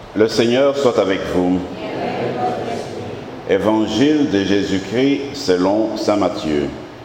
Le Seigneur soit avec vous. Évangile de Jésus-Christ selon saint Matthieu.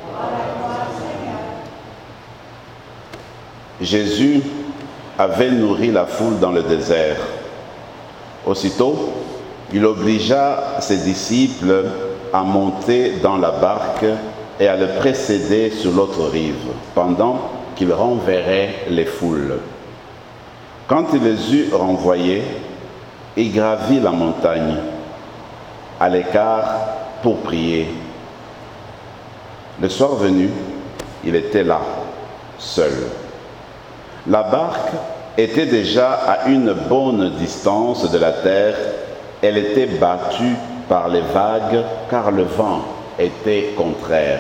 Jésus avait nourri la foule dans le désert. Aussitôt, il obligea ses disciples à monter dans la barque et à le précéder sur l'autre rive, pendant qu'il renverrait les foules. Quand il les eut renvoyés, il gravit la montagne, à l'écart, pour prier. Le soir venu, il était là, seul. La barque était déjà à une bonne distance de la terre. Elle était battue par les vagues, car le vent était contraire.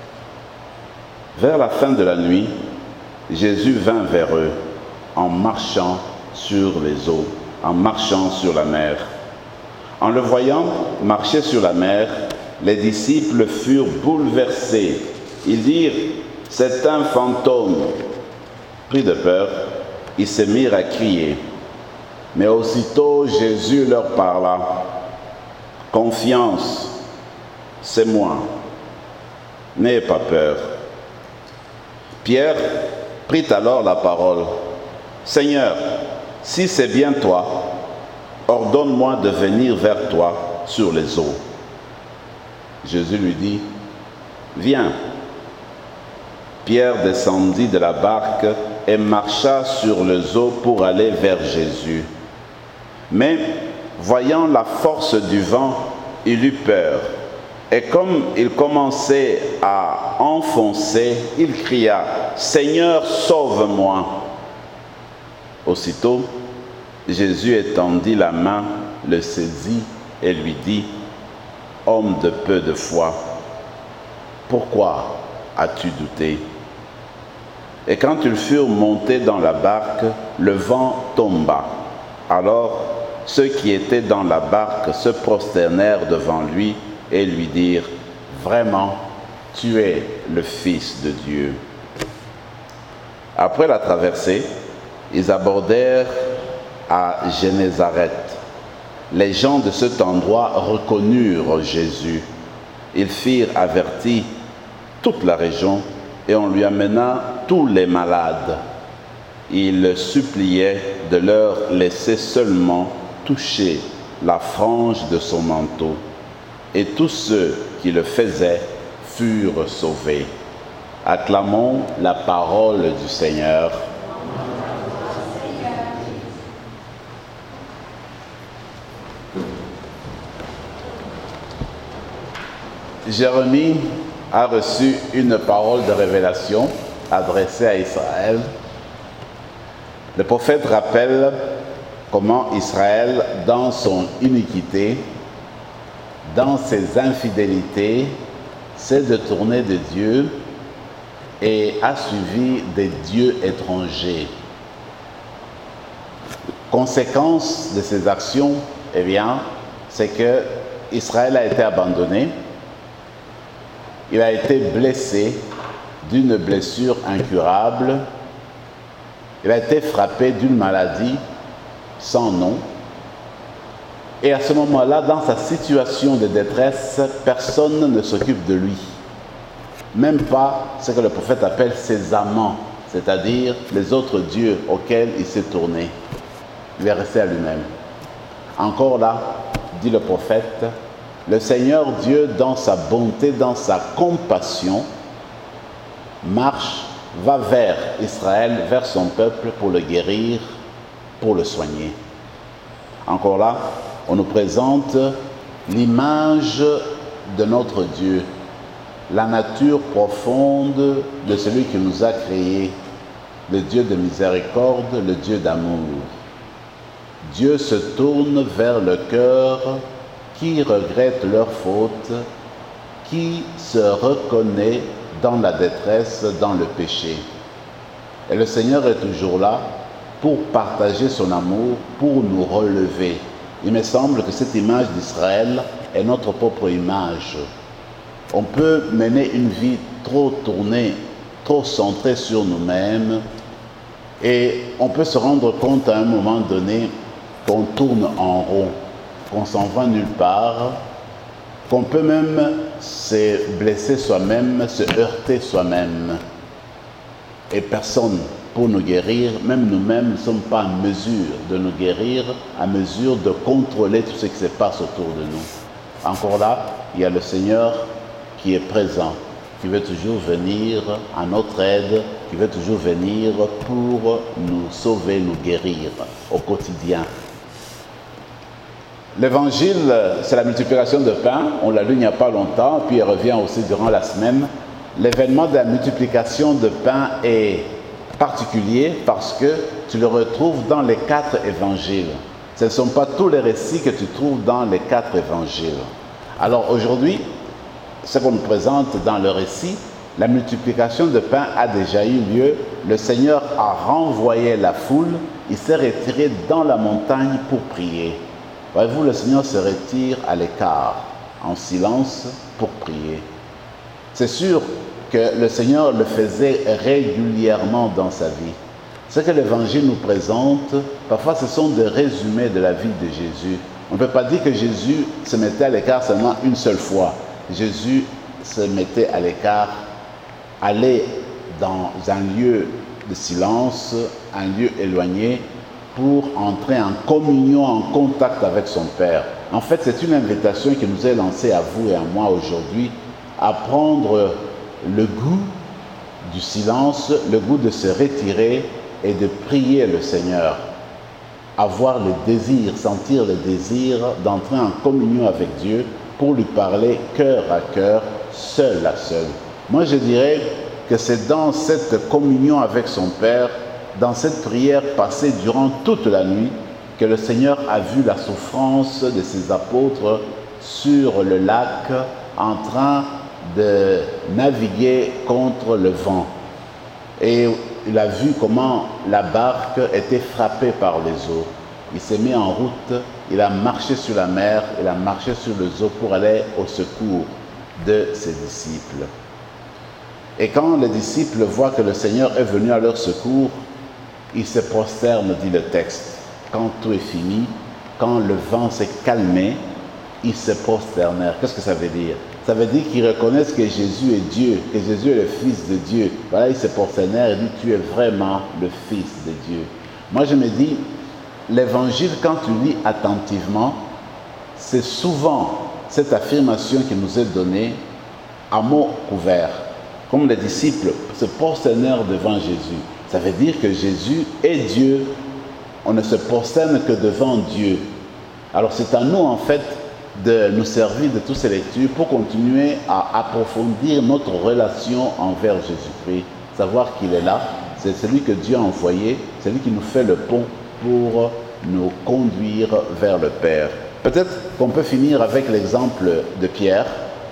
Vers la fin de la nuit, Jésus vint vers eux, en marchant sur les eaux, en marchant sur la mer. En le voyant marcher sur la mer, les disciples furent bouleversés. Ils dirent « C'est un fantôme !» Pris de peur, ils se mirent à crier. Mais aussitôt Jésus leur parla « Confiance, c'est moi, n'ayez pas peur. » Pierre prit alors la parole. « Seigneur, si c'est bien toi, ordonne-moi de venir vers toi sur les eaux. » Jésus lui dit, « Viens. » Pierre descendit de la barque et marcha sur les eaux pour aller vers Jésus. Mais, voyant la force du vent, il eut peur. Et comme il commençait à enfoncer, il cria, « Seigneur, sauve-moi !» Aussitôt, Jésus étendit la main, le saisit et lui dit, « Homme de peu de foi, pourquoi as-tu douté ?» Et quand ils furent montés dans la barque, le vent tomba. Alors, ceux qui étaient dans la barque se prosternèrent devant lui et lui dirent, « Vraiment, tu es le Fils de Dieu. » Après la traversée, ils abordèrent à Génézareth. Les gens de cet endroit reconnurent Jésus. Ils firent avertir toute la région et on lui amena tous les malades. Il le suppliait de leur laisser seulement toucher la frange de son manteau. Et tous ceux qui le faisaient furent sauvés. Acclamons la parole du Seigneur. Jérémie a reçu une parole de révélation adressée à Israël. Le prophète rappelle comment Israël, dans son iniquité, dans ses infidélités, s'est détourné de Dieu et a suivi des dieux étrangers. Conséquence de ces actions, eh bien, c'est que Israël a été abandonné. Il a été blessé d'une blessure incurable. Il a été frappé d'une maladie sans nom. Et à ce moment-là, dans sa situation de détresse, personne ne s'occupe de lui. Même pas ce que le prophète appelle ses amants, c'est-à-dire les autres dieux auxquels il s'est tourné. Il est resté à lui-même. Encore là, dit le prophète, le Seigneur Dieu, dans sa bonté, dans sa compassion, va vers Israël, vers son peuple pour le guérir, pour le soigner. Encore là, on nous présente l'image de notre Dieu, la nature profonde de celui qui nous a créés, le Dieu de miséricorde, le Dieu d'amour. Dieu se tourne vers le cœur qui regrette leurs fautes, qui se reconnaît dans la détresse, dans le péché. Et le Seigneur est toujours là pour partager son amour, pour nous relever. Il me semble que cette image d'Israël est notre propre image. On peut mener une vie trop tournée, trop centrée sur nous-mêmes, et on peut se rendre compte à un moment donné qu'on tourne en rond, qu'on s'en va nulle part, qu'on peut même se blesser soi-même, se heurter soi-même. Et personne pour nous guérir, même nous-mêmes ne sommes pas en mesure de nous guérir, en mesure de contrôler tout ce qui se passe autour de nous. Encore là, il y a le Seigneur qui est présent, qui veut toujours venir à notre aide, qui veut toujours venir pour nous sauver, nous guérir au quotidien. L'évangile, c'est la multiplication de pain. On l'a lu il n'y a pas longtemps, puis il revient aussi durant la semaine. L'événement de la multiplication de pain est particulier parce que tu le retrouves dans les 4 évangiles. Ce ne sont pas tous les récits que tu trouves dans les 4 évangiles. Alors aujourd'hui, ce qu'on nous présente dans le récit, la multiplication de pain a déjà eu lieu. Le Seigneur a renvoyé la foule. Il s'est retiré dans la montagne pour prier. Voyez-vous, le Seigneur se retire à l'écart, en silence, pour prier. C'est sûr que le Seigneur le faisait régulièrement dans sa vie. Ce que l'Évangile nous présente, parfois ce sont des résumés de la vie de Jésus. On ne peut pas dire que Jésus se mettait à l'écart seulement une seule fois. Jésus se mettait à l'écart, allait dans un lieu de silence, un lieu éloigné, pour entrer en communion, en contact avec son Père. En fait, c'est une invitation qui nous est lancée à vous et à moi aujourd'hui, à prendre le goût du silence, le goût de se retirer et de prier le Seigneur. Avoir le désir, sentir le désir d'entrer en communion avec Dieu pour lui parler cœur à cœur, seul à seul. Moi, je dirais que c'est dans cette communion avec son Père, dans cette prière passée durant toute la nuit, que le Seigneur a vu la souffrance de ses apôtres sur le lac en train de naviguer contre le vent. Et il a vu comment la barque était frappée par les eaux. Il s'est mis en route, il a marché sur la mer, il a marché sur les eaux pour aller au secours de ses disciples. Et quand les disciples voient que le Seigneur est venu à leur secours, ils se prosternent, dit le texte. Quand tout est fini, quand le vent s'est calmé, ils se prosternèrent. Qu'est-ce que ça veut dire? Ça veut dire qu'ils reconnaissent que Jésus est Dieu, que Jésus est le Fils de Dieu. Voilà, ils se prosternèrent et disent, tu es vraiment le Fils de Dieu. Moi, je me dis, l'Évangile, quand tu lis attentivement, c'est souvent cette affirmation qui nous est donnée à mots couverts. Comme les disciples se prosternèrent devant Jésus. Ça veut dire que Jésus est Dieu. On ne se prosterne que devant Dieu. Alors c'est à nous en fait de nous servir de toutes ces lectures pour continuer à approfondir notre relation envers Jésus-Christ. Savoir qu'il est là, c'est celui que Dieu a envoyé, c'est lui qui nous fait le pont pour nous conduire vers le Père. Peut-être qu'on peut finir avec l'exemple de Pierre.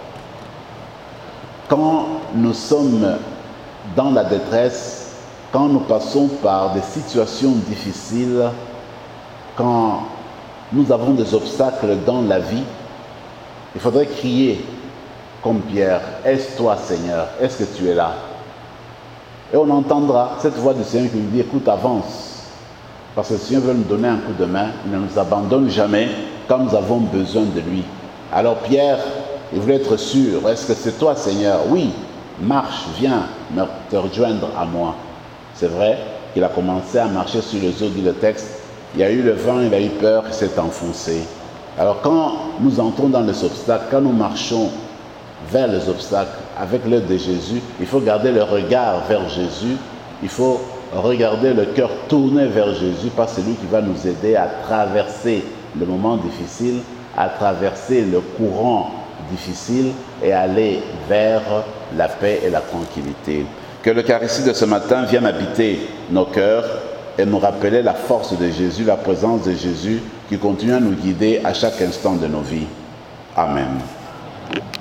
Quand nous sommes dans la détresse, quand nous passons par des situations difficiles, quand nous avons des obstacles dans la vie, il faudrait crier comme Pierre, « Est-ce toi, Seigneur? Est-ce que tu es là ?» Et on entendra cette voix du Seigneur qui nous dit, « Écoute, avance. » Parce que le Seigneur veut nous donner un coup de main, il ne nous abandonne jamais quand nous avons besoin de lui. Alors Pierre, il voulait être sûr, « Est-ce que c'est toi, Seigneur? » Oui, marche, viens te rejoindre à moi. C'est vrai qu'il a commencé à marcher sur les eaux, dit le texte. Il y a eu le vent, il a eu peur, il s'est enfoncé. Alors quand nous entrons dans les obstacles, quand nous marchons vers les obstacles avec l'aide de Jésus, il faut garder le regard vers Jésus. Il faut regarder le cœur tourné vers Jésus, parce que c'est lui qui va nous aider à traverser le moment difficile, à traverser le courant difficile et aller vers la paix et la tranquillité. Que l'Eucharistie de ce matin vienne habiter nos cœurs et nous rappeler la force de Jésus, la présence de Jésus qui continue à nous guider à chaque instant de nos vies. Amen.